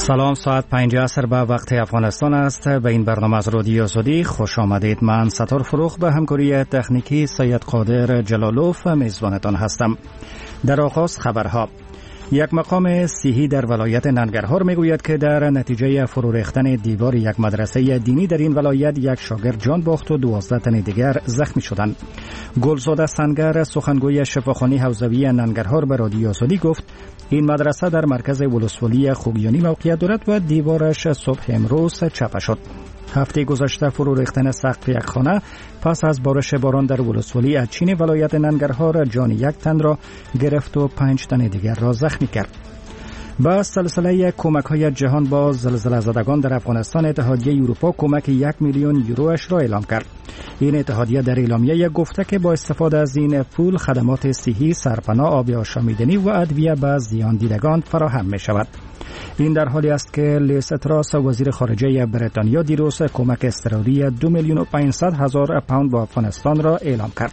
سلام، ساعت 5 عصر به وقت افغانستان است. به این برنامه از رادیو آزادی خوش آمدید. من ستار فروخ به همکاری تکنیکی سید قادر جلالوف میزبانتان هستم. در آغاز خبرها. یک مقام صحی در ولایت ننگرهار میگوید که در نتیجه فرو ریختن دیوار یک مدرسه دینی در این ولایت یک شاگرد جان باخت و 12 تن دیگر زخمی شدند. گلزاده سنگر سخنگوی شفاخانه حوزوی ننگرهار به رادیو آزادی گفت این مدرسه در مرکز ولسوالی خوگیانی موقعیت دارد و دیوارش صبح امروز چپه شد. هفته گذشته فرو ریختن سقف یک خانه پس از بارش باران در ولسوالی اچین ولایت ننگرهار جان یک تن را گرفت و 5 تن دیگر را زخمی کرد. با سلسله کمک‌های جهان با زلزله زدگان در افغانستان، اتحادیه اروپا کمک 1 میلیون یوروش را اعلام کرد. این اتحادیه در اعلامیه گفته که با استفاده از این پول خدمات صحی، سرپناه، آب آشامیدنی و ادویه به زیان دیدگان فراهم می شود. این در حالی است که لیز تراس وزیر خارجه بریتانیا دیروز کمک اضطراری 2,500,000 پوند به افغانستان را اعلام کرد.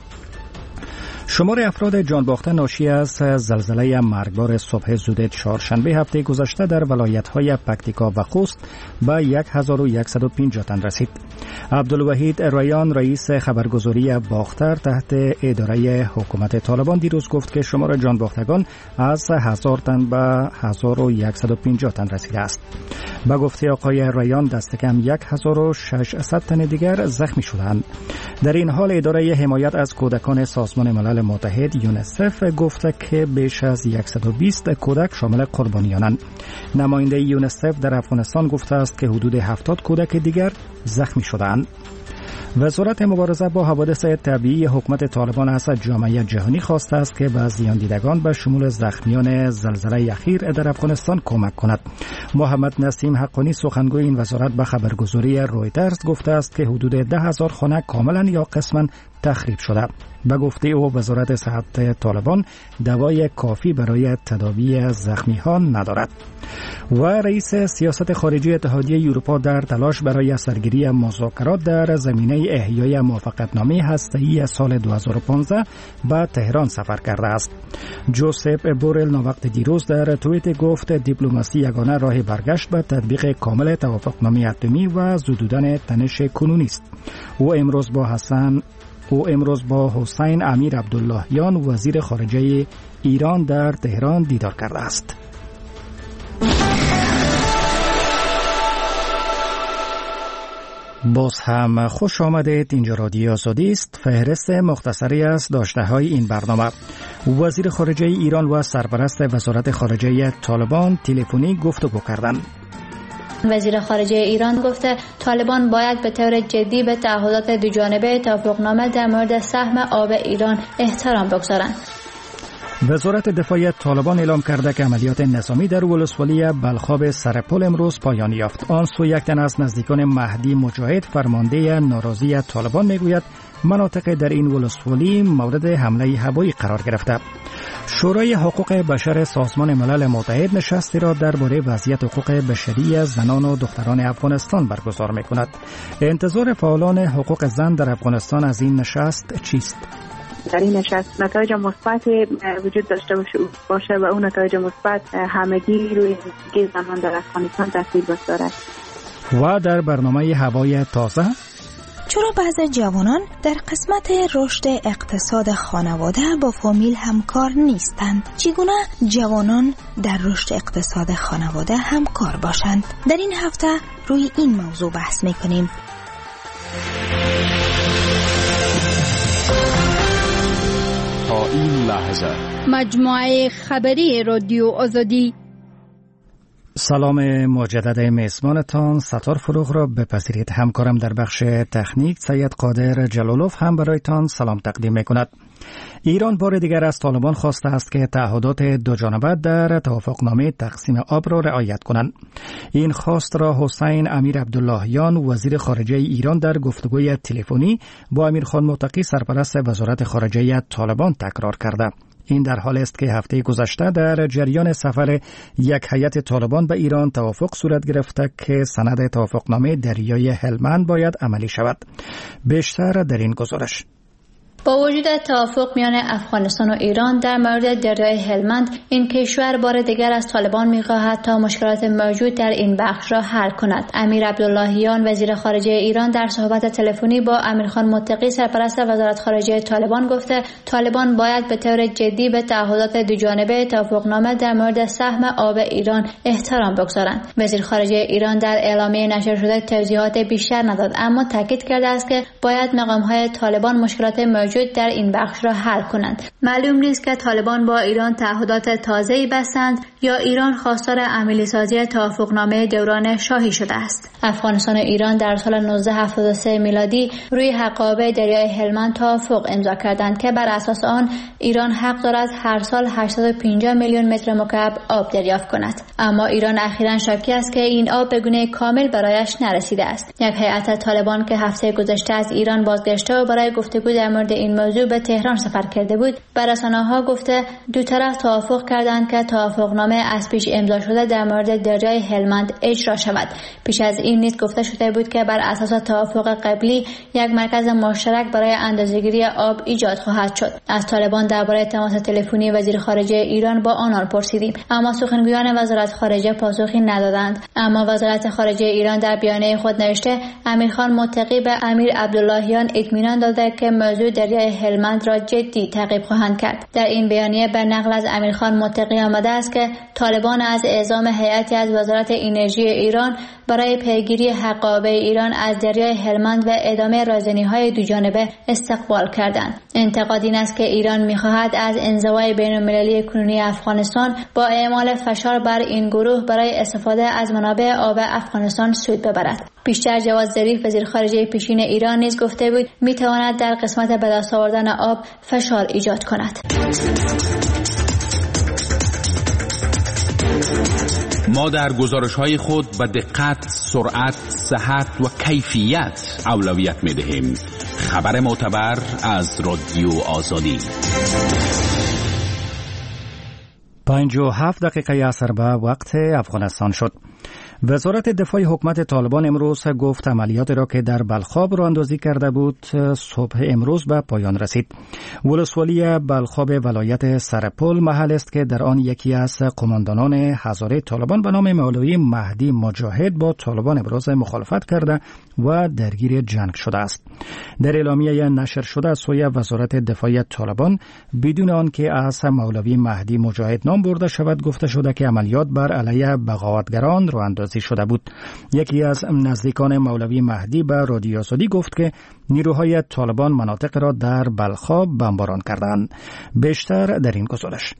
شمار افراد جان باخته ناشی از زلزله مرگبار صبح زود چهارشنبه هفته گذشته در ولایت‌های پکتیکا و خوست به 1150 تن رسید. عبدالوحید ریان رئیس خبرگزاری باختر تحت اداره حکومت طالبان دیروز گفت که شمار جان باختگان از 1000 تن به 1150 تن رسیده است. با گفته آقای ریان دست کم 1600 تن دیگر زخمی شدند. در این حال اداره حمایت از کودکان سازمان ملل متحد یونسف گفته که بیش از 120 کودک شامل قربانیانند. نماینده یونسف در افغانستان گفته است که حدود 70 کودک دیگر زخمی شدند. وزارت مبارزه با حوادث طبیعی حکومت طالبان از جامعه جهانی خواسته است که به زیان دیدگان به شمول زخمیان زلزله اخیر در افغانستان کمک کند. محمد نسیم حقانی سخنگوی این وزارت به خبرگزاری رویترز گفته است که حدود 10,000 خانه کاملا یا قسما تخریب شده. به گفته او وزارت صحت طالبان دوای کافی برای تداوی زخمی ها ندارد. و رئیس سیاست خارجی اتحادیه اروپا در تلاش برای سرگیری مذاکرات در زمینه احیای موافقتنامه هسته‌ای سال 2015 به تهران سفر کرده است. جوزپ بورل ناوقت دیروز در توییت گفت دیپلماسی یگانه راه برگشت به تطبیق کامل توافقنامه اتمی و زدودن تنش کنونی است. او امروز با حسین امیر عبداللهیان وزیر خارجه ایران در تهران دیدار کرده است. باز هم خوش آمدید. اینجا رادیو آزادی است. فهرست مختصری از داشته‌های این برنامه. وزیر خارجه ایران و سرپرست وزارت خارجه طالبان تلفنی گفتگو کردند. وزیر خارجه ایران گفته طالبان باید به طور جدی به تعهدات دوجانبه توافقنامه در مورد سهم آب ایران احترام بگذارند. وزارت دفاع طالبان اعلام کرده که عملیات نظامی در ولسوالی بلخاب سرپل امروز پایان یافت. آن سو یک تن از نزدیکان مهدی مجاهد فرمانده ناراضی طالبان میگوید مناطق در این ولسوالی مورد حمله هوایی قرار گرفته. شورای حقوق بشر سازمان ملل متحد نشستی را درباره وضعیت حقوق بشری زنان و دختران افغانستان برگزار می‌کند. انتظار فعالان حقوق زن در افغانستان از این نشست چیست؟ در این نشست نتایج مثبت وجود داشته باشه و اون نتایج مثبت همگی روی زندگی زنان در افغانستان تاثیر گذارد. و در برنامه هوای تازه چرا بعضی جوانان در قسمت رشد اقتصاد خانواده با فامیل همکار نیستند؟ چگونه جوانان در رشد اقتصاد خانواده همکار باشند؟ در این هفته روی این موضوع بحث میکنیم. تا این لحظه مجموعه خبری رادیو آزادی. سلام مجدد میزبانتان ستار فروغ را بپذیرید. همکارم در بخش تکنیک سید قادر جلالوف هم برایتان سلام تقدیم میکند. ایران بار دیگر از طالبان خواسته است که تعهدات دوجانبه در توافقنامه تقسیم آب را رعایت کنند. این خواست را حسین امیر عبداللهیان وزیر خارجه ایران در گفتگوی تلفنی با امیرخان متقی سرپرست وزارت خارجه طالبان تکرار کرده. این در حال است که هفته گذشته در جریان سفر یک هیئت طالبان به ایران توافق صورت گرفته که سند توافقنامه دریای هلمند باید عملی شود. بیشتر در این گزارش. با وجود توافق میان افغانستان و ایران در مورد دریای هلمند، این کشور بار دیگر از طالبان می‌خواهد تا مشکلات موجود در این بخش را حل کند. امیر عبداللهیان وزیر خارجه ایران در صحبت تلفنی با امیرخان متقی سرپرست وزارت خارجه طالبان گفته طالبان باید به طور جدی به تعهدات دوجانبه توافقنامه در مورد سهم آب ایران احترام بگذارند. وزیر خارجه ایران در اعلامیه نشر شده توضیحات بیشتر نداد، اما تاکید کرده است که باید مقام‌های طالبان مشکلات موجود در این بخش را حل کنند. معلوم نیست که طالبان با ایران تعهدات تازه‌ای بستند یا ایران خواستار عملی سازی توافقنامه دوران شاهی شده است. افغانستان و ایران در سال 1973 میلادی روی حقابه دریای هلمند توافق امضا کردند که بر اساس آن ایران حق دارد هر سال 850 میلیون متر مکعب آب دریافت کند. اما ایران اخیراً شاکی است که این آب به گونه کامل برایش نرسیده است. یک هیئت طالبان که هفته گذشته از ایران بازگشته و برای گفتگو در مورد این موضوع به تهران سفر کرده بود، بر رسانه‌ها گفته دو طرف توافق کردند که توافقنامه از پیش امضا شده در مورد دریای هلمند اجرا شود. پیش از این نیز گفته شده بود که بر اساس توافق قبلی یک مرکز مشترک برای اندازه‌گیری آب ایجاد خواهد شد. از طالبان درباره تماس تلفنی وزیر خارجه ایران با آنان پرسیدیم، اما سخنگویان وزارت خارجه پاسخی ندادند. اما وزارت خارجه ایران در بیانیه خود نوشته امیرخان متقی به امیر عبداللهیان اطمینان داده که موضوع دریای هلمند را جدی تعقیب خواهند کرد. در این بیانیه به نقل از امیرخان متقی آمده است که طالبان از اعزام هیئتی از وزارت انرژی ایران برای پیگیری حقابه ایران از دریای هلمند و ادامه رازنی‌های دوجانبه استقبال کردند. انتقاد این است که ایران می‌خواهد از انزوای بین‌المللی کنونی افغانستان با اعمال فشار بر این گروه برای استفاده از منابع آب افغانستان سود ببرد. بیشتر جواد ظریف وزیر خارجه پیشین ایران نیز گفته بود می‌تواند در قسمت به دست آوردن آب فشار ایجاد کند. ما در گزارش‌های خود به دقت، سرعت، صحت و کیفیت اولویت می‌دهیم. خبر معتبر از رادیو آزادی. 57 دقیقه عصر به وقت افغانستان شد. وزارت دفاع حکومت طالبان امروز گفت عملیاتی را که در بلخاب راهاندازی کرده بود صبح امروز به پایان رسید. ولسوالی بلخاب ولایت سرپل محل است که در آن یکی از قماندانان هزاره طالبان به نام مولوی مهدی مجاهد با طالبان ابراز مخالفت کرده و درگیر جنگ شده است. در اعلامیه نشر شده از سوی وزارت دفاع طالبان بدون آنکه از مولوی مهدی مجاهد نام برده شود گفته شده که عملیات بر علیه بغاوتگران راهاندازی شده بود. یکی از نزدیکان مولوی مهدی به رادیو آزادی گفت که نیروهای طالبان مناطق را در بلخاب بمباران کردند. بیشتر در این گزارش.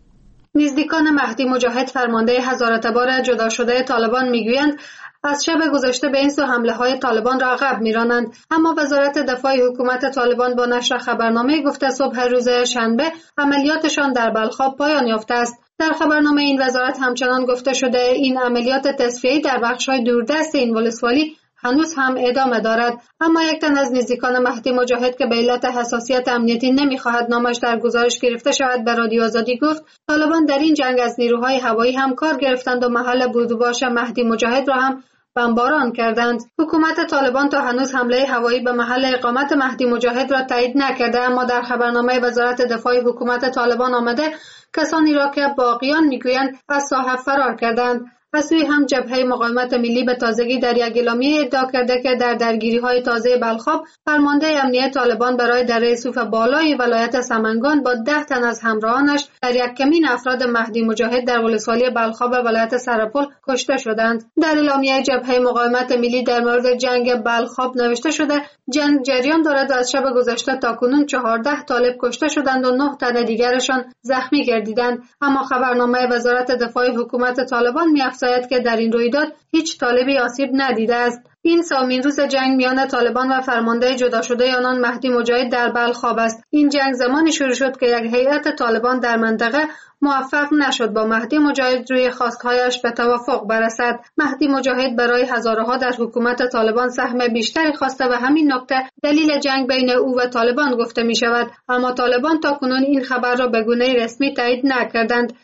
نزدیکان مهدی مجاهد فرمانده هزاره تبار جدا شده طالبان میگویند از شب گذشته به این سو حمله های طالبان را عقب میرانند، اما وزارت دفاع حکومت طالبان با نشر خبرنامه گفته صبح روز شنبه عملیاتشان در بلخاب پایان یافته است. در خبرنامه این وزارت همچنان گفته شده این عملیات تصفیه‌ای در بخش‌های دوردست این ولسوالی هنوز هم ادامه دارد. اما یک تن از نزدیکان مهدی مجاهد که به علت حساسیت امنیتی نمی‌خواهد نامش در گزارش گرفته شود به رادیو آزادی گفت طالبان در این جنگ از نیروهای هوایی هم کار گرفتند و محل بود و باش مهدی مجاهد را هم بمباران کردند. حکومت طالبان تا هنوز حمله هوایی به محل اقامت مهدی مجاهد را تایید نکرده، اما در خبرنامه وزارت دفاع حکومت طالبان آمده کسانی را که باقیان میگویند از ساحه فرار کردند. از سوی هم جبهه مقاومت ملی به تازگی در یک اعلامیه ادعا کرده که در درگیری‌های تازه بلخاب فرمانده امنیه طالبان برای دره صوف بالای ولایت سمنگان با 10 تن از همراهانش در یک کمین افراد مهدی مجاهد در ولسوالی بلخاب ولایت سرپل کشته شدند. در اعلامیه جبهه مقاومت ملی در مورد جنگ بلخاب نوشته شده جنگ جریان دارد و از شب گذشته تاکنون 14 طالب کشته شدند و 9 تن دیگرشان زخمی گردیدند. اما خبرنامه وزارت دفاع حکومت طالبان می‌افزاید که در این رویداد هیچ طالبی آسیب ندیده است. این سومین روز جنگ میان طالبان و فرمانده جدا شده آنان مهدی مجاهد در بلخاب است. این جنگ زمانی شروع شد که یک هیئت طالبان در منطقه موفق نشد با مهدی مجاهد روی خواستهایش به توافق برسد. مهدی مجاهد برای هزارها در حکومت طالبان سهم بیشتری خواسته و همین نکته دلیل جنگ بین او و طالبان گفته می شود، اما طالبان تاکنون این خبر را به گونه رسمی تایید نکردند.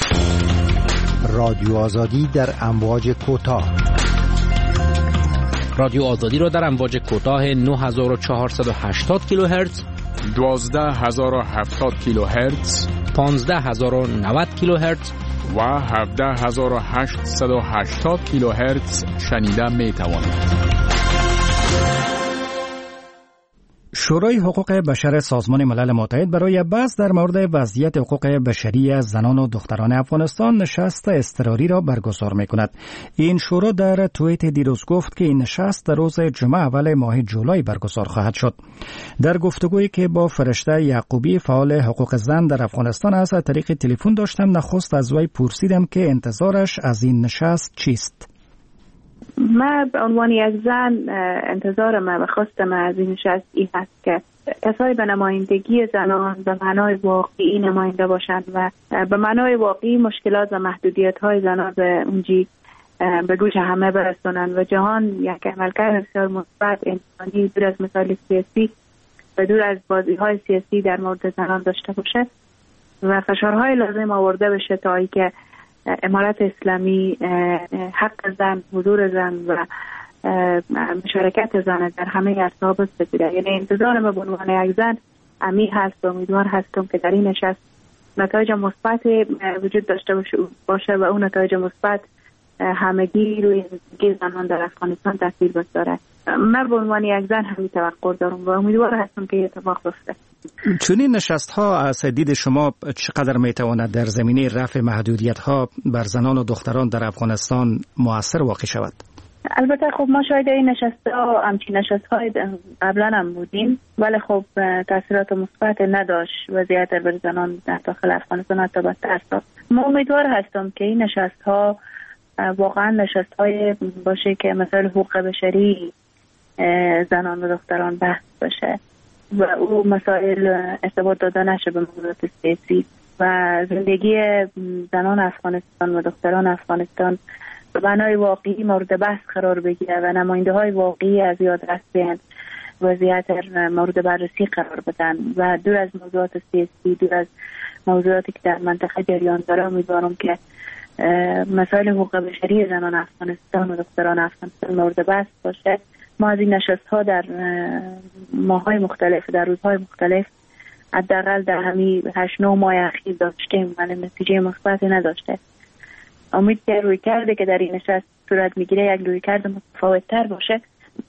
رادیو آزادی در امواج کوتاه. رادیو آزادی را در امواج کوتاه 9480 کیلوهرتز 12070 کیلوهرتز، 15090 کیلوهرتز و 17880 کیلوهرتز شنیده می توانید. شورای حقوق بشر سازمان ملل متحد برای بحث در مورد وضعیت حقوق بشری زنان و دختران افغانستان نشست اضطراری را برگزار می‌کند. این شورا در توییت دیروز گفت که این نشست در روز جمعه اول ماه جولای برگزار خواهد شد. در گفتگویی که با فرشته یعقوبی فعال حقوق زن در افغانستان از طریق تلفن داشتم، نخست از وی پرسیدم که انتظارش از این نشست چیست. من به عنوان یک زن انتظار من و خواست من از این نشست این هست که کسایی به نمایندگی زنان به معنای واقعی نماینده باشند و به معنای واقعی مشکلات و محدودیت های زنان به اونجی به گوش همه برسونند و جهان یک عملکرد بسیار مثبت انسانی دور از مسائل سیاسی و دور از بازی های سیاسی در مورد زنان داشته باشه و فشارهای لازم آورده بشه تا اینکه امارت اسلامی حق زن، حضور زن و مشارکت زن در همه اصحاب بپذیره. یعنی انتظار ما به عنوان یک زن عمیق هست و امیدوار هستم که در این نشست نتایج مثبت وجود داشته باشه و اون نتایج مثبت همگی روی زندگی زنان در افغانستان تاثیر بگذاره. من به عنوان یک زن همین توقع دارم و امیدوار هستم که اتفاق بیفته. چنین نشست ها از دید شما چقدر میتواند در زمینه رفع محدودیت ها بر زنان و دختران در افغانستان مؤثر واقع شود؟ البته خب ما شاید این نشست ها همچین نشست های قبلا هم بودیم ولی خب تاثیرات مثبت نداشت وضعیت بر زنان در داخل افغانستان حتی بدتر شد. ما امیدوار هستم که این نشست ها واقعا نشست های باشه که مسائل حقوق بشری زنان و دختران بحث بشه و او مسائل ارتباط داده نشه به موضوعات سیاسی و زندگی زنان افغانستان و دختران افغانستان به معنای واقعی مورد بحث قرار بگیره و نماینده های واقعی از یادرس بیان وضعیت مورد بررسی قرار بدن و دور از موضوعات سیاسی، دور از موضوعاتی که در منطقه جریان داره. امیدوارم که مسائل حقوق بشری زنان افغانستان و دختران افغانستان مورد بحث باشه. ما از این نشست ها در ماه‌های مختلف، در روزهای مختلف حداقل در همین 8-9 ماه اخیر داشتیم ولی نتیجه مثبتی نداشته. امید که رویکردی که در این نشست صورت میگیره یک رویکرد متفاوت‌تر باشه،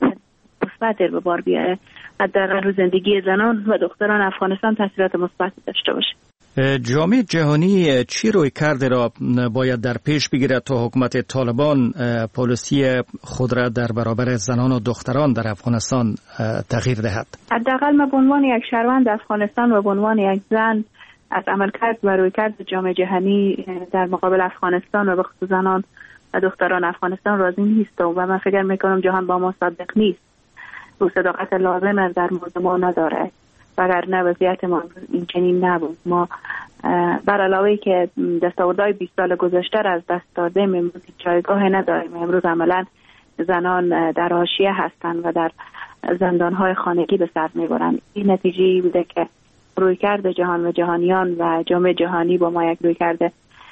مثبت به بار بیاره، حداقل رو زندگی زنان و دختران افغانستان تاثیرات مثبتی داشته باشه. جامعه جهانی چی رویکرد را باید در پیش بگیرد تا حکومت طالبان پالیسی خود را در برابر زنان و دختران در افغانستان تغییر دهد؟ حداقل ما به عنوان یک شهروند افغانستان و به عنوان یک زن از عملکرد و رویکرد جامعه جهانی در مقابل افغانستان و به خصوص زنان و دختران افغانستان راضی نیستم و من فکر میکنم جهان با ما صادق نیست و صداقت لازم در مورد ما نداره. وگرنه وضعیت ما این چنین نبود. ما بر علاوه که دستاوردهای 20 سال گذشته را از دست دادیم، امروز جایگاه نداریم. امروز عملا زنان در حاشیه هستند و در زندانهای خانگی به سر میبرند. این نتیجه بوده که رویکرد جهان و جهانیان و جامعه جهانی با ما یک رویکرد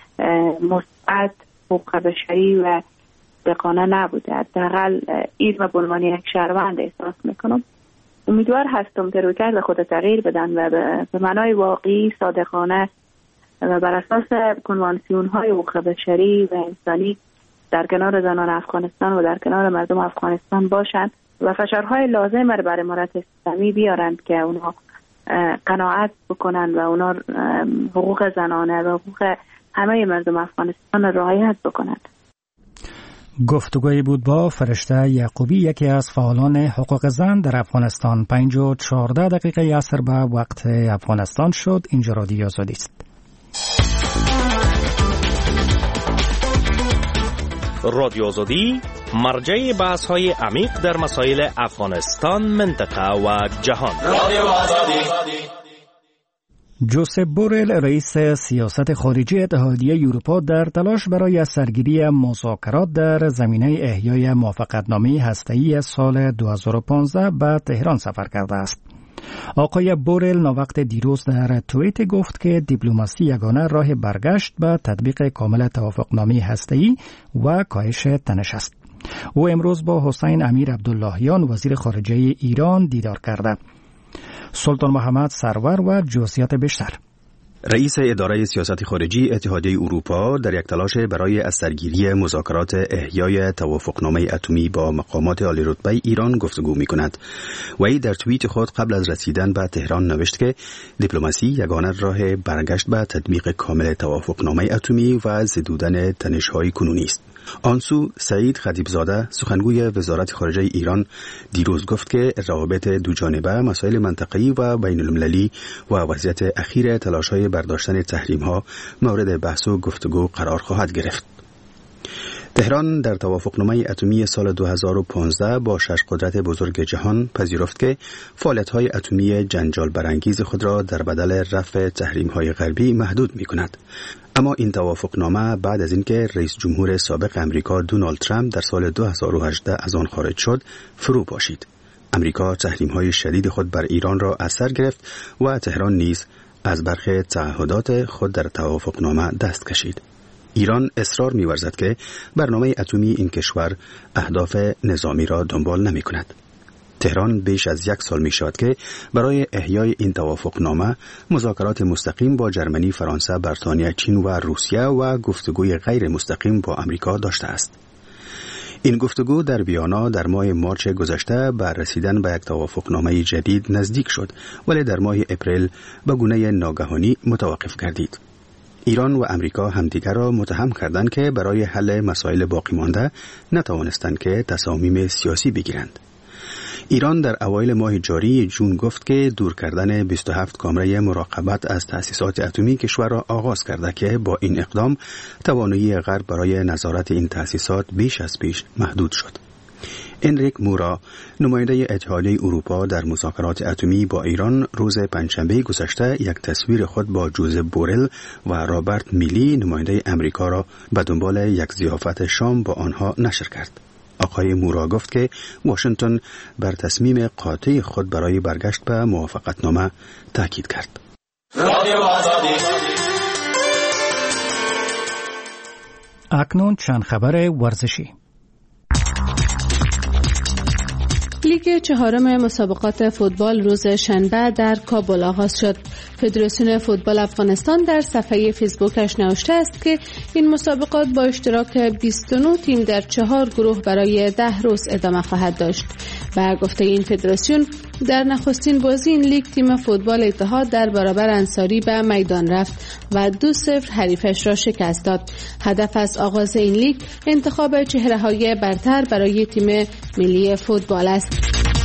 مثبت حقوق بشری و دقیقانه نبوده. حداقل این به عنوان یک شهروند احساس میکنم. امیدوار هستم که رویکرد خود تغییر بدن و به معنای واقعی صادقانه و بر اساس کنوانسیون های حقوق بشری و انسانی در کنار زنان افغانستان و در کنار مردم افغانستان باشند و فشارهای لازم را بر امارت اسلامی بیارند که اونا قناعت بکنند و اونا حقوق زنانه و حقوق همه مردم افغانستان را رعایت بکنند. گفتگویی بود با فرشته یعقوبی، یکی از فعالان حقوق زن در افغانستان. 5:14 عصر به وقت افغانستان شد. اینجا رادیو آزادی است. رادیو آزادی مرجع بحث‌های عمیق در مسائل افغانستان، منطقه و جهان. رادیو آزادی. جوزپ بورل، رئیس سیاست خارجی اتحادیه اروپا، در تلاش برای سرگیری مذاکرات در زمینه احیای موافقتنامه هسته‌ای سال 2015 به تهران سفر کرده است. آقای بورل ناوقت دیروز در توییت گفت که دیپلماسی یگانه راه برگشت به تطبیق کامل توافقنامه هسته‌ای و کاهش تنش است. او امروز با حسین امیر عبداللهیان وزیر خارجه ایران دیدار کرده. سلطان محمد سرور و جزئیات بیشتر. رئیس اداره سیاست خارجی اتحادیه اروپا در یک تلاش برای از سرگیری مذاکرات احیای توافقنامه اتمی با مقامات عالی رتبه ایران گفتگو می‌کند. وی در توییت خود قبل از رسیدن به تهران نوشت که دیپلماسی یگانه راه برگشت به تطبیق کامل توافقنامه اتمی و ضدودن تنش‌های کنونی است. آنسو سعید خطیبزاده سخنگوی وزارت خارجه ایران دیروز گفت که روابط دوجانبه، مسائل منطقه‌ای و بین المللی و وضعیت اخیر تلاش‌های برداشتن تحریم‌ها مورد بحث و گفتگو قرار خواهد گرفت. تهران در توافقنامه اتمی سال 2015 با 6 قدرت بزرگ جهان پذیرفت که فعالیت‌های اتمی جنجال برانگیز خود را در بدل رفع تحریم‌های غربی محدود می‌کند. اما این توافقنامه بعد از اینکه رئیس جمهور سابق امریکا دونالد ترامپ در سال 2018 از آن خارج شد، فرو پاشید. امریکا تحریم‌های شدید خود بر ایران را از سر گرفت و تهران نیز از برخی تعهدات خود در توافقنامه دست کشید. ایران اصرار می‌ورزد که برنامه اتمی این کشور اهداف نظامی را دنبال نمی‌کند. تهران بیش از 1 سال می شود که برای احیای این توافقنامه مذاکرات مستقیم با جرمنی، فرانسه، بریتانیا، چین و روسیه و گفتگوی غیر مستقیم با امریکا داشته است. این گفتگو در ویانا در ماه مارچ گذشته بر رسیدن به یک توافقنامه جدید نزدیک شد، ولی در ماه اپریل به گونه ناگهانی متوقف گردید. ایران و امریکا همدیگر را متهم کردند که برای حل مسائل باقی مانده نتوانستند که تصامیم سیاسی بگیرند. ایران در اوایل ماه جاری جون گفت که دور کردن 27 کامره مراقبت از تأسیسات اتمی کشور را آغاز کرده که با این اقدام توانایی غرب برای نظارت این تأسیسات بیش از پیش محدود شد. انریک مورا، نماینده اتحادیه اروپا در مذاکرات اتمی با ایران، روز پنجشنبه گذشته یک تصویر خود با جوزف بورل و رابرت میلی، نماینده امریکا، را به دنبال یک ضیافت شام با آنها نشر کرد. آقای مورا گفت که واشنگتن بر تصمیم قاطع خود برای برگشت به موافقتنامه تاکید کرد. اکنون چند خبر ورزشی. لیگ 4 مسابقات فوتبال روز شنبه در کابل آغاز شد. فدراسیون فوتبال افغانستان در صفحه فیسبوکش نوشته است که این مسابقات با اشتراک 29 تیم در 4 گروه برای 10 روز ادامه خواهد داشت. به گفته این فدراسیون، در نخستین بازی این لیگ تیم فوتبال اتحاد در برابر انصاری به میدان رفت و 2-0 حریفش را شکست داد. هدف از آغاز این لیگ انتخاب چهره‌های برتر برای تیم ملی فوتبال است.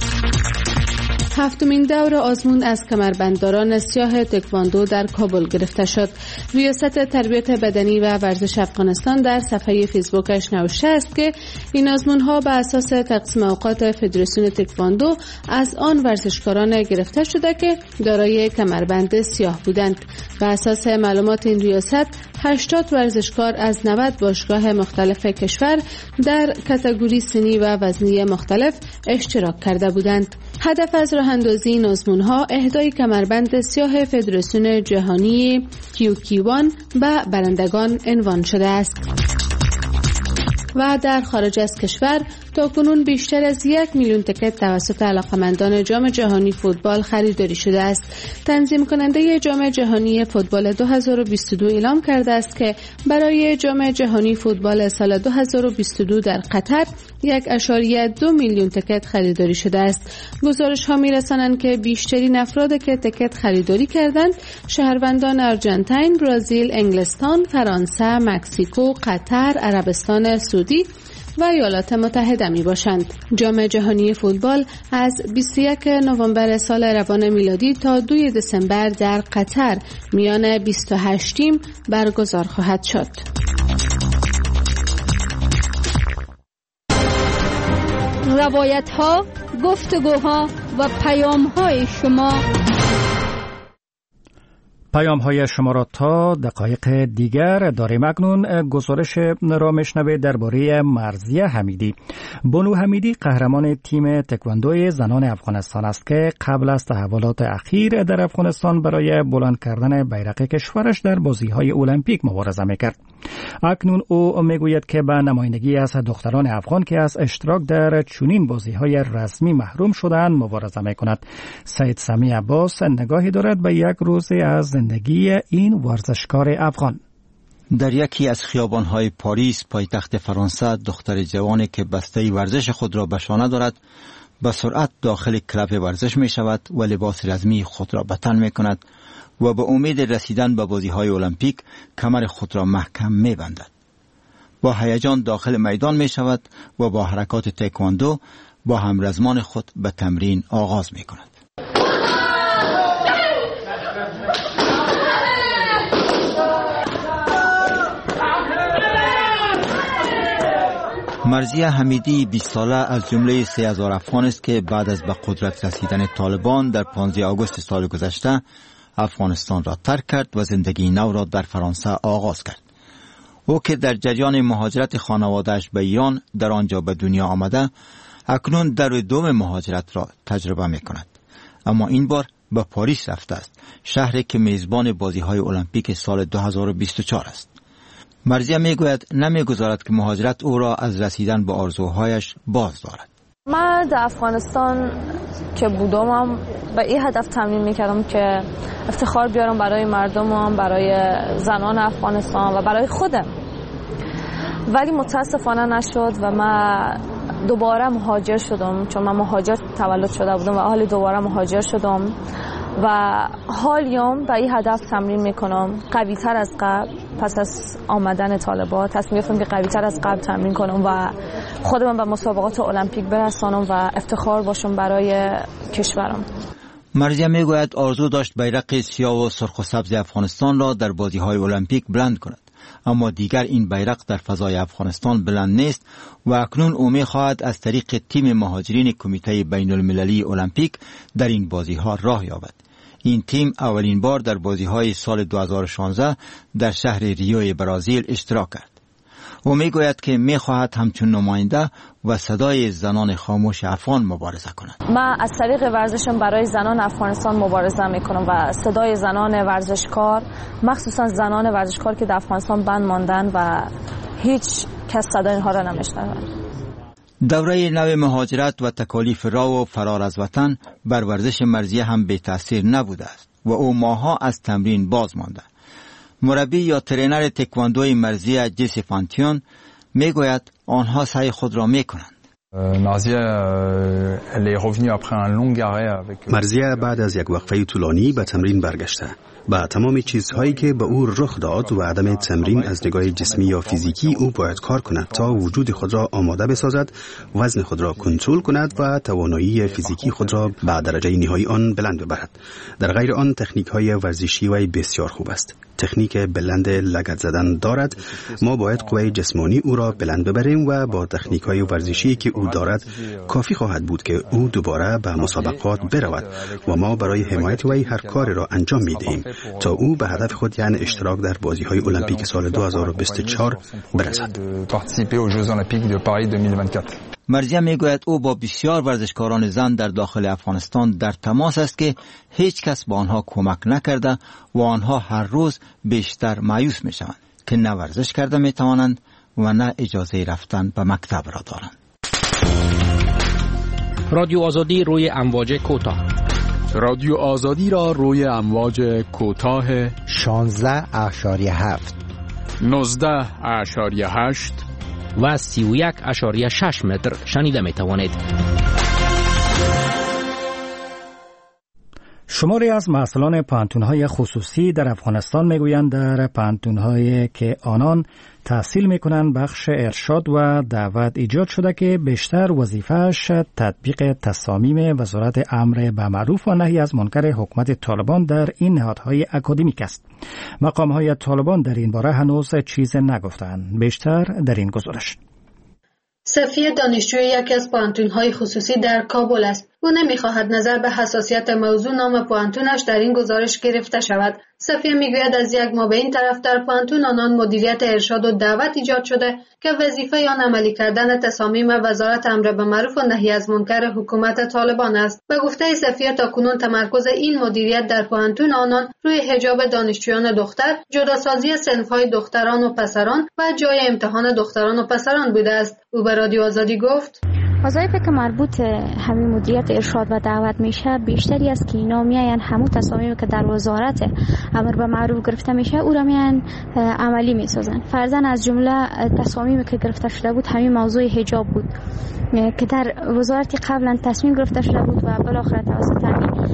هفتمین دور آزمون از کمربندداران سیاه تکواندو در کابل گرفته شد. ریاست تربیت بدنی و ورزش افغانستان در صفحه فیسبوکش نوشته است که این آزمون‌ها به اساس تقسیم اوقات فدراسیون تکواندو از آن ورزشکاران گرفته شده که دارای کمربند سیاه بودند. به اساس معلومات این ریاست 80 ورزشکار از 90 باشگاه مختلف کشور در کاتگوری سنی و وزنی مختلف اشتراک کرده بودند. هدف از راه اندازی این آزمون‌ها اهدای کمربند سیاه فدراسیون جهانی کیوکی-1 به برندگان عنوان شده است. و در خارج از کشور تاکنون بیشتر از 1 میلیون تکت توسط علاقمندان جام جهانی فوتبال خریداری شده است. تنظیم کننده جام جهانی فوتبال 2022 اعلام کرده است که برای جام جهانی فوتبال سال 2022 در قطر 1.2 میلیون تکت خریداری شده است. گزارش‌ها می‌رسانند که بیشترین افراد که تکت خریداری کردند شهروندان آرژانتین، برزیل، انگلستان، فرانسه، مکزیکو، قطر، عربستان سعودی و ایالات متحده می باشند. جام جهانی فوتبال از 21 نوامبر سال روان میلادی تا 2 دسامبر در قطر میان 28 تیم برگزار خواهد شد. روایت ها، گفتگوها و پیام های شما. پیام های شما را تا دقایق دیگر داریم. اکنون گزارش را میشنوید درباره مرضیه حمیدی. بانو حمیدی قهرمان تیم تکواندوی زنان افغانستان است که قبل از تحولات اخیر در افغانستان برای بلند کردن بیرق کشورش در بازی‌های المپیک مبارزه میکرد. اکنون او میگوید که به نمایندگی از دختران افغان که از اشتراک در چنین بازی‌های رسمی محروم شدند مبارزه میکند. سید سمی عباس نگاهی دارد به یک روز از زندگی این ورزشکار افغان. در یکی از خیابان‌های پاریس پایتخت فرانسه دختر جوانی که بسته ورزش خود را به شانه دارد به سرعت داخل کلب ورزش می شود و لباس رسمی خود را به تن می کند و به امید رسیدن به بازی‌های المپیک کمر خود را محکم می بندد. با هیجان داخل میدان می شود و با حرکات تکواندو با همرزمان خود به تمرین آغاز می کند. مرضیه حمیدی 20 ساله از جمله 3000 افغان است که بعد از به قدرت رسیدن طالبان در 15 آگوست سال گذشته افغانستان را ترک کرد و زندگی نو را در فرانسه آغاز کرد. او که در جریان مهاجرت خانواده‌اش به ایران در آنجا به دنیا آمده، اکنون در دوم مهاجرت را تجربه می کند. اما این بار به پاریس رفته است، شهری که میزبان بازی‌های المپیک سال 2024 است. مرضیه میگوید نمیگذارد که مهاجرت او را از رسیدن به آرزوهایش باز دارد. من در افغانستان که بودم به این هدف تمرین میکردم که افتخار بیارم برای مردمم، برای زنان افغانستان و برای خودم، ولی متاسفانه نشد و من دوباره مهاجر شدم، چون من مهاجر تولد شده بودم و حالی دوباره مهاجر شدم و حالیام به این هدف تمرین میکنم قوی تر از قبل. پس از آمدن طالبان تصمیم گرفتم که قوی تر از قبل تمرین کنم و خودم به مسابقات المپیک برسانم و افتخار باشم برای کشورم. مرضیه میگوید آرزو داشت بیرق سیاه و سرخ و سبز افغانستان را در بازی‌های المپیک بلند کند، اما دیگر این بیرق در فضای افغانستان بلند نیست و اکنون او می‌خواهد از طریق تیم مهاجرین کمیته بین‌المللی المپیک در این بازی‌ها راه یابد. این تیم اولین بار در بازی‌های سال 2016 در شهر ریو برزیل اشتراک کرد. او میگوید که میخواهد همچون نماینده و صدای زنان خاموش افغان مبارزه کند. من از طریق ورزشم برای زنان افغانستان مبارزه میکنم و صدای زنان ورزشکار، مخصوصا زنان ورزشکار که در افغانستان بند ماندن و هیچ کس صدای اینها را نمیشنود. دوره نو مهاجرت و تکالیف راه و فرار از وطن بر ورزش مرضیه هم بی تأثیر نبوده است و او ماها از تمرین باز مانده. مربی یا ترینر تکواندوی مرضیه جسی فانتیون میگوید آنها سعی خود را میکنند. مرضیه بعد از یک وقفه طولانی به تمرین برگشته. با تمام چیزهایی که به او رخ داد و عدم تمرین از نگاه جسمی یا فیزیکی، او باید کار کند تا وجود خود را آماده بسازد، وزن خود را کنترل کند و توانایی فیزیکی خود را به درجه نهایی آن بلند ببرد. در غیر آن تکنیک های ورزشی وی بسیار خوب است. تکنیک بلند لگد زدن دارد. ما باید قوه جسمانی او را بلند ببریم و با تکنیک های ورزشی که او دارد کافی خواهد بود که او دوباره به مسابقات برود و ما برای حمایت وی هر کاری را انجام میدهیم تا او به هدف خود، یعنی اشتراک در بازی‌های المپیک سال 2024 برسد. مرضیه میگوید او با بسیار ورزشکاران زن در داخل افغانستان در تماس است که هیچ کس با آنها کمک نکرده و آنها هر روز بیشتر مایوس میشوند که نه ورزش کرده میتوانند و نه اجازه رفتن به مکتب را دارند. رادیو آزادی روی امواج کوتاه. رادیو آزادی را روی امواج کوتاه 16.7 19.8 و 31.6 متر شنیده می توانید. شماری از مسئولان پانتون‌های خصوصی در افغانستان میگویند در پانتون‌هایی که آنان تحصیل میکنند بخش ارشاد و دعوت ایجاد شده که بیشتر وظیفه‌اش تطبیق تصامیم وزارت امر به معروف و نهی از منکر حکومت طالبان در این نهادهای اکادمیک است. مقام‌های طالبان در این باره هنوز چیز نگفتند. بیشتر در این گزارش. صفیه دانشجوی یکی از پانتون‌های خصوصی در کابل است. او نمیخواهد نظر به حساسیت موضوع نام پوانتونش در این گزارش گرفته شود. صفیه میگوید از یک ماه به این طرف در پوانتون آنان مدیریت ارشاد و دعوت ایجاد شده که وظیفه آن عملی کردن تصامیم وزارت امر به معروف و نهی از منکر حکومت طالبان است. به گفته صفیه تاکنون تمرکز این مدیریت در پوانتون آنان روی حجاب دانشجویان دختر، جداسازی صنف‌های دختران و پسران و جای امتحان دختران و پسران بوده است. او به رادیو آزادی گفت: وظایفی که مربوط همین مدیریت ارشاد و دعوت میشه بیشتری است که اینا میاین همون تصامیمی که در وزارت امر به معروف گرفته میشه او را میاین عملی میسازن. فرضاً از جمله تصامیمی که گرفته شده بود همین موضوع حجاب بود که در وزارت قبلا تصمیم گرفته شده بود و بالاخره توسط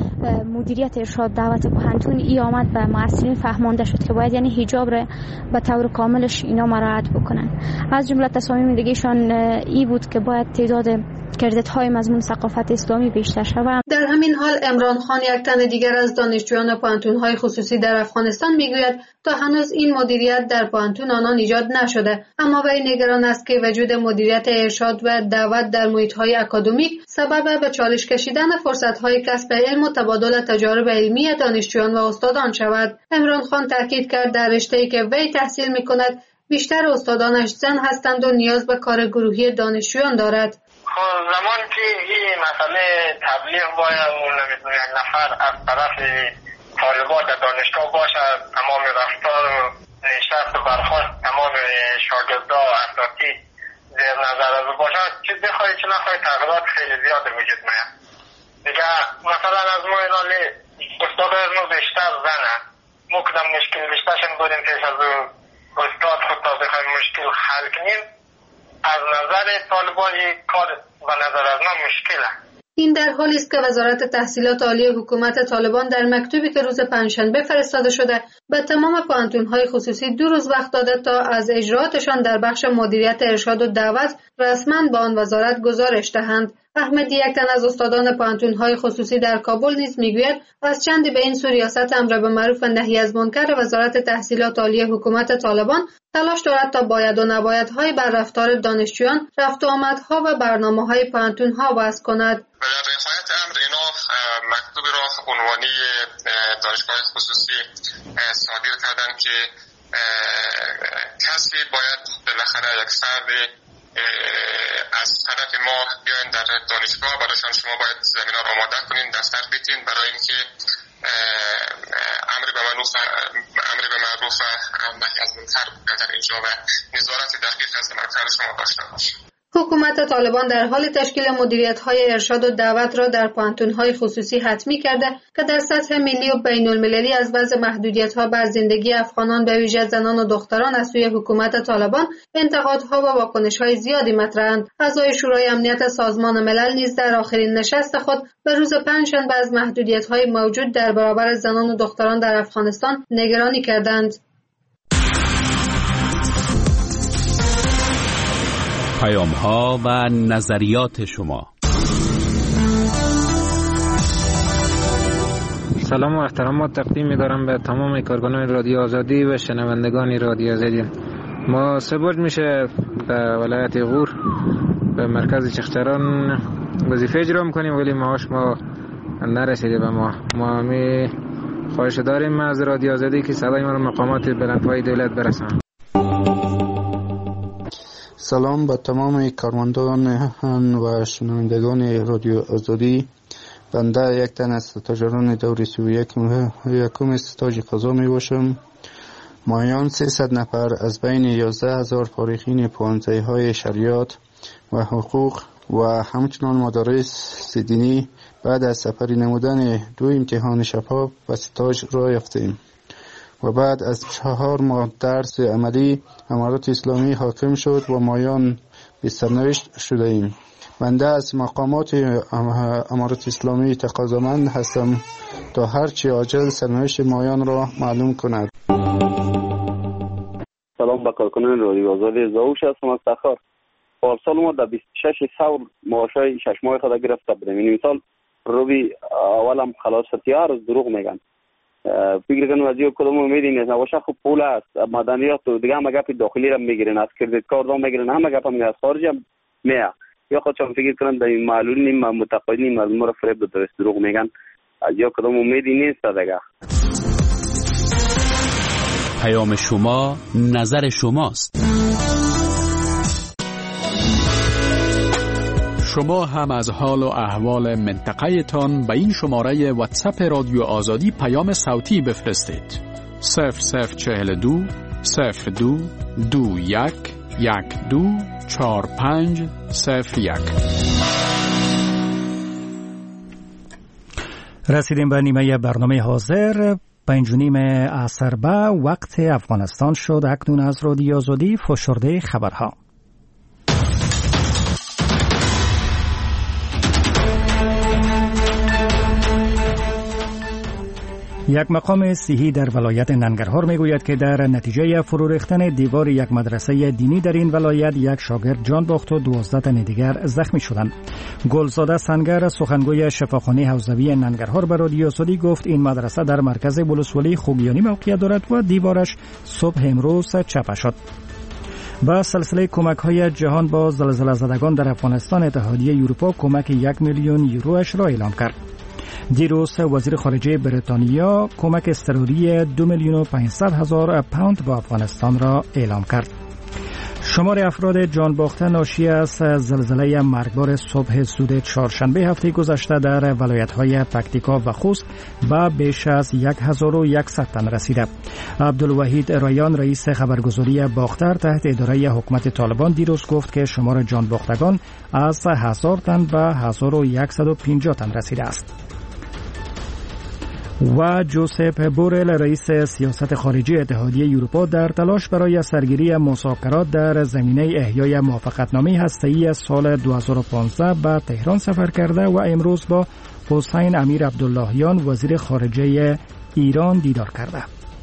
مدیریت ارشاد دعوت پوهنتون ای آمد به معلمین فهمانده شد که باید یعنی حجاب را به طور کاملش اینا مراعات بکنن. از جمله تصامیم دیگهشان ای بود که باید تعداد کردت‌های مضمون ثقافت اسلامی بیشتر شود. در همین حال عمران خان، یک تن دیگر از دانشجویان پوهنتون‌های خصوصی در افغانستان، میگوید تا هنوز این مدیریت در پوهنتون آنان ایجاد نشده، اما وی نگران است که وجود مدیریت ارشاد و دعوت در محیط‌های اکادمیک سبب به چالش کشیدن فرصت‌های کسب علم و تبادل تجارب علمی دانشجویان و استادان شود. عمران خان تاکید کرد در رشته‌ای که وی تحصیل می‌کند بیشتر استادانش زن هستند و نیاز به کار گروهی دانشجویان دارد. زمان که این مسئله تبلیغ باید اون نمیدونم یک نفر از طرف طالبان در دانشگاه باشد، تمام رفتار و نشست و برخواست تمام شاگردا و اساتید زیر نظر از باشد، چه بخواهی چه نخواهی تغییرات خیلی زیاد وجود میاد. دیگه مثلا از ما اینا استاد از ما بیشتر زنه، ما کدام مشکل بیشترشن بودیم پیش از استاد خود تا بخواهیم مشکل حل کنیم. از نظر طالبان کار به نظر از ما مشکله. این در حالی است که وزارت تحصیلات عالی حکومت طالبان در مکتوبی که روز پنجشنبه فرستاده شده به تمام پوهنتون‌های خصوصی 2 روز وقت داده تا از اجراءاتشان در بخش مدیریت ارشاد و دعوت رسما به آن وزارت گزارش دهند. احمدی، یک تن از استادان پوهنتون‌های خصوصی در کابل نیز میگوید از چندی به این سو ریاست امر به معروف و نهی از منکر وزارت تحصیلات عالی حکومت طالبان تلاش دارد تا باید و نبایدهای بر رفتار دانشجویان، رفت و آمدها و برنامه‌های پوهنتون‌ها وضع کند. در نهایت امر اینا مکتوب را عنوانی دانشگاه خصوصی صادر کردن که کسی باید بالاخره یک فرد از طرف ما بیاین در دانشگاه، برایشان شما باید زمینه را آماده کنین، دفتر بیتین برای اینکه امر به معروف نهی از منکر در اینجا و نظارت دقیق از عملکرد شما داشته باشید. حکومت طالبان در حال تشکیل مدیریت‌های ارشاد و دعوت را در پوهنتون‌های خصوصی حتمی کرده که در سطح ملی و بین‌المللی از وضع محدودیت‌ها بر زندگی افغانان به ویژه زنان و دختران از سوی حکومت طالبان انتقادها و واکنش‌های زیادی مطرح‌اند. اعضای شورای امنیت سازمان ملل نیز در آخرین نشست خود به روز پنجشنبه از محدودیت‌های موجود در برابر زنان و دختران در افغانستان نگرانی کردند. پیام‌ها و نظریات شما. سلام و احترامات تقدیم می‌دارم به تمام کارکنان رادیو آزادی و شنوندگان رادیو آزادی. ما 3 برج میشه به ولایت غور به مرکز چختران وظیفه اجرا می‌کنیم ولی معاش ما نرسیده به ما می خواهش داریم از رادیو آزادی که صدای ما رو مقامات بلندپایه دولت برسانه. سلام به تمام کارمندان و شنوندگان رادیو آزادی. بنده یک تن از ستاجران دوره 31 استاج قضا می باشم. مایان 300 نفر از بین 11,000 فارغین پانزه‌های شریعت و حقوق و همچنان مدارس دینی بعد از سپری نمودن 2 امتحان شفاف و استاج را یافتیم و بعد از 4 ماه درس عملی امارات اسلامی حاکم شد و مایان به سرنوشت شده ایم. بنده از مقامات امارات اسلامی تقاضامند هستم تا هرچی عاجل سرنوشت مایان را معلوم کند. سلام به کارکنان رادیو آزادی. زاوش هستم از تخار. پارسال ما در 26 ثور معاشای 6 ماه خود گرفته بودیم. این مثال روبی اولم خلاص فتیار از دروغ میگن. فکر کنم از یه کدوم امیدی نیست. نباشه خب پول است، مدنیات و دیگه همه گپ داخلی را میگیرن، از کردیت کارت هم میگیرن، همه گپ هم از خارج هم میه. یا خودشان فکر کنند در این معلولین متقاعدین از ما را فریب داده دروغ میگن. از یا کدام امیدی نیست دیگه. پیام شما نظر شماست. شما هم از حال و احوال منطقه تان به این شماره واتساپ رادیو آزادی پیام صوتی بفرستید. 0042 02 21 12 45 01. رسیدیم به نیمه برنامه حاضر. 5:30 عصر به وقت افغانستان شد. اکنون از رادیو آزادی فشرده خبرها. یک مقام صحی در ولایت ننگرهار میگوید که در نتیجه فرو ریختن دیوار یک مدرسه دینی در این ولایت یک شاگرد جان باخت و 12 تن دیگر زخمی شدند. گلزاده سنگر سخنگوی شفاخانه حوزوی ننگرهار به رادیو آزادی گفت این مدرسه در مرکز ولسوالی خوگیانی موقعیت دارد و دیوارش صبح امروز چپه شد. با سلسله کمک‌های جهان با زلزله زدگان در افغانستان، اتحادیه اروپا کمک 1 میلیون یوروش را اعلام کرد. دیروز وزیر خارجه بریتانیا کمک اضطراری 2,500,000 پوند به افغانستان را اعلام کرد. شمار افراد جان باخته ناشی از زلزله مرگبار صبح زود چهارشنبه هفته گذشته در ولایت‌های پکتیکا و خوست به بیش از 1100 تن رسیده. عبدالوحید رایان رئیس خبرگزاری باختر تحت اداره حکومت طالبان دیروز گفت که شمار جان باختگان از 1000 تن به 1150 تن رسیده است. و جوزپ بورل رئیس سیاست خارجی اتحادیه اروپا در تلاش برای سرگیری مذاکرات در زمینه احیای موافقتنامه هسته‌ای سال 2015 به تهران سفر کرده و امروز با حسین امیر عبداللهیان وزیر خارجه ایران دیدار کرده.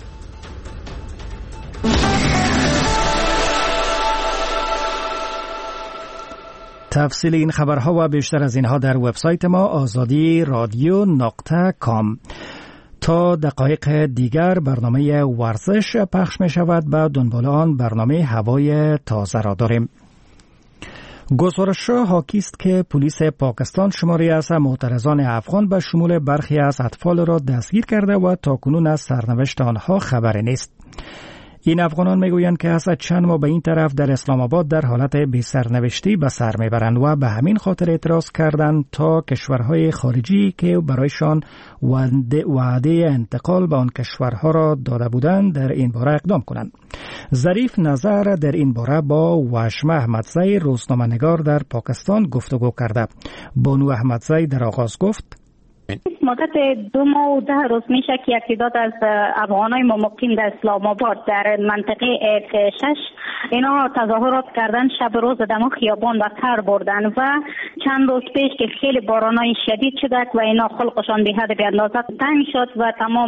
تفصیل این خبرها و بیشتر از اینها در وبسایت ما azadi.radio.com. تا دقایق دیگر برنامه ورزش پخش می شود. به دنبال آن برنامه هوای تازه را داریم. گزارش حاکی است که پلیس پاکستان شماری از معترضان افغان به شمول برخی از اطفال را دستگیر کرده و تاکنون از سرنوشت آنها خبری نیست. این افغانان میگویند که از چند ماه به این طرف در اسلام آباد در حالت بی سرنوشتی به سر میبرند و به همین خاطر اعتراض کردند تا کشورهای خارجی که برایشان وعده انتقال به آن کشورها را داده بودند در این باره اقدام کنند. ظریف نظر در این باره با وشمه احمدزی روزنامه‌نگار در پاکستان گفتگو کرده. بانو احمدزی در آغاز گفت: مدت 2 ماه و 10 روز میشه که یک تعداد از افغانای مقیم در اسلام آباد در منطقه F6 اینا تظاهرات کردن، شب روز دم خیابان و تر بردن و چند روز پیش که خیلی بارانای شدید شد و اینا خلقشان به حد بی اندازه تنگ شد و تمام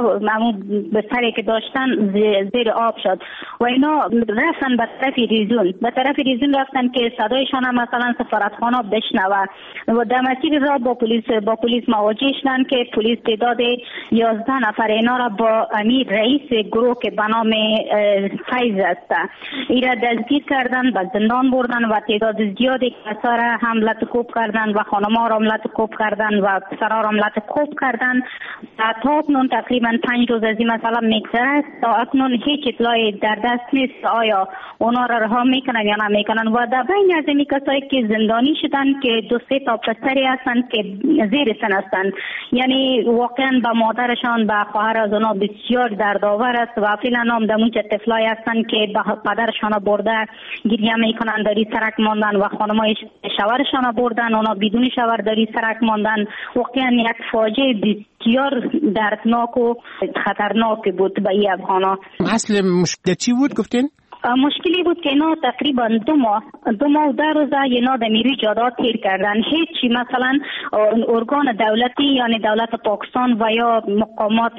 به سری که داشتن زیر آب شد و اینا رفتن به طرف ریزون رفتن که صدایشان هم مثلا سفارتخانه بشنوه و در مسیر راه با پلیس مواجه شدن که پلیس تعداد 11 نفر اینا را با امیر رئیس گروه که به نام فیض است ایرا دستگیر کردن، به زندان بردن و تعداد زیادی کسا را حمله کوب کردن و خانم‌ها را حمله کوب کردن و پسرها را حمله کوب کردن. تا اکنون تقریبا 5 روز از این مسئله میگذره. تا اکنون هیچ اطلاعی در دست نیست آیا اونا را رها میکنن یا نمیکنن و در بین از این کسایی که زندانی شدن که 2-3 تا پسری هستند که زیر سن هستند، یعنی واقعا به مادرشان به خواهر از اونا بسیار دردآور است و فعلا هم دمون چه طفلای هستند که به پدرشان برده گریه میکنن، داری سرک ماندن و خانمای شوهرشان بردن اونا بدون شوهر داری سرک ماندن. واقعا یک فاجعه بسیار دردناک و خطرناک بود به این افغانا. اصل مشکل چی بود گفتین؟ مشکلی بود که اینا تقریبا 2 ماه و 10 روز اینا در میری جادا تیر کردن. هیچی مثلا ارگان دولتی یعنی دولت پاکستان و یا مقامات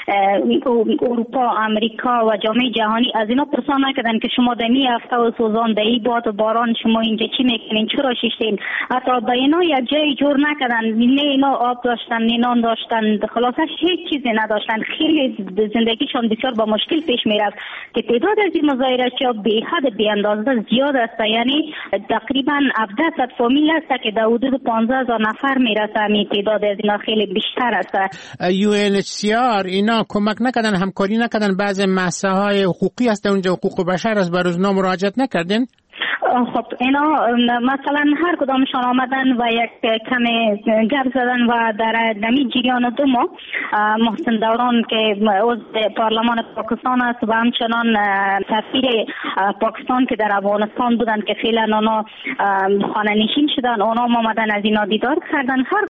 اروپا، امریکا و جامعه جهانی از اینا پرسان نکردن که شما در می هفته و سوزان در این باد و باران شما اینجا چی میکنین، چرا شیشتین. حتی با اینا یک جای جور نکردن، نه اینا آب داشتن نه نان داشتن، خلاصه هیچ چیزی نداشتن. خیلی زندگیشان بسیار با مشکل پیش میرفت که تعداد از این مظاهره که به حد بی اندازه زیاد است، یعنی تقریبا 1700 فامیل است که در حدود 15000 نفر میرسه. می تعداد از اینا خیلی بیشتر است. UNHCR اینا کمک نکردن، همکاری نکردن؟ بعضی مسائل حقوقی است اونجا، حقوق بشر است، برای اونا مراجعت نکردین؟ خب اینا مثلا هر کدامشان آمدن و یک کمی گپ زدن و در دمی جریان 2 ماه محسن دوران که عضو پارلمان پاکستان است و همچنان سفیر پاکستان که در افغانستان بودند که فعلا اونا خانه نشین شدن، اونا آمدن از اینا دیدار کردن. هر